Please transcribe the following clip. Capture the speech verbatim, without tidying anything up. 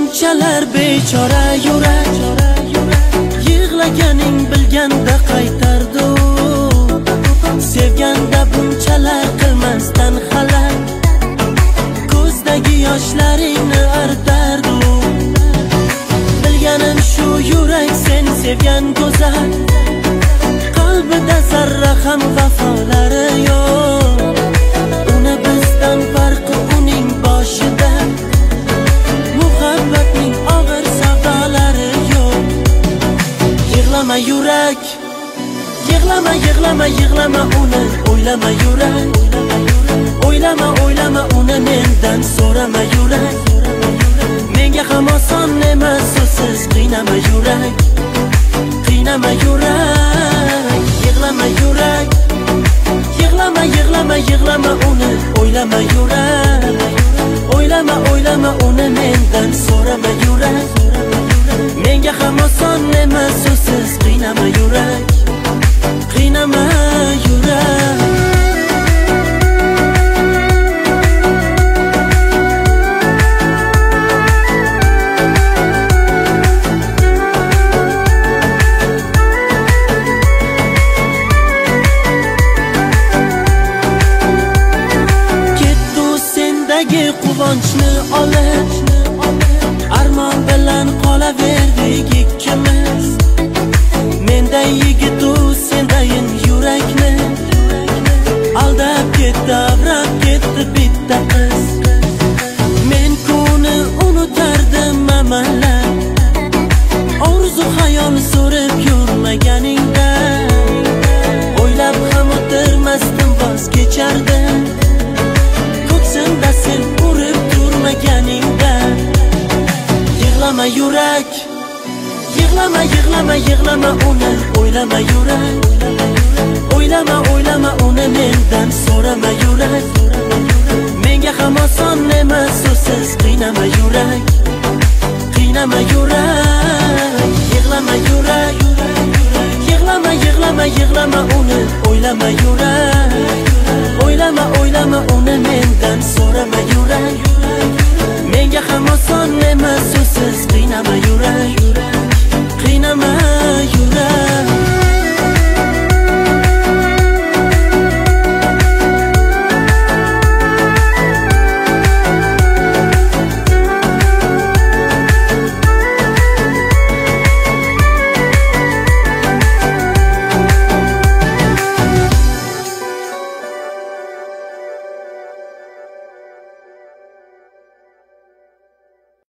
bunchalar bechora yurak, yig'laganing bilganda qaytardi. Sevganda bunchalar qilmasdan xalal, ko'zdagi yoshlaringni artardi. Bilganim shu yurak sen sevgan go'zal, qalbida zarra ham vafolari yo'q. Uni bizdan farqi uning boshida, muhabbatning og'ir savdolari yo'q. Yig'lama yurak, yig'lama, yig'lama, yig'lama uni o'ylama yurak. O'ylama, o'ylama uni mendan so'rama yurak. Menga ham oson emas so'zsiz qiynama yurak. Qiynama yurak, yig'lama yurak. Yig'lama, yig'lama, yig'lama uni o'ylama yurak. O'ylama, o'ylama uni mendan so'rama yurak. Menga ham oson emas so'zsiz qiynama yurak. Qiynama yurak. Quvonchni olib, armon bilan qolaverdik ikkimiz. Menda yigit u sendayin yurakni aldab ketdi, avrab ketdi bitta qiz. Men kuni unutardim amalab, orzu xayol so'rib yurmaganingda. O'ylab ham o'tirmasdim, voz kechardim. Ko'ksimda sen urib turmaganingda. Yig'lama yurak, yig'lama, yig'lama, yig'lama uni o'ylama yurak. O'ylama, o'ylama uni mendan so'rama yurak. Menga ham oson emas so'zsiz qiynama yurak. Qiynama yurak, yig'lama yurak. Yig'lama, yig'lama, yig'lama uni o'ylama yurak.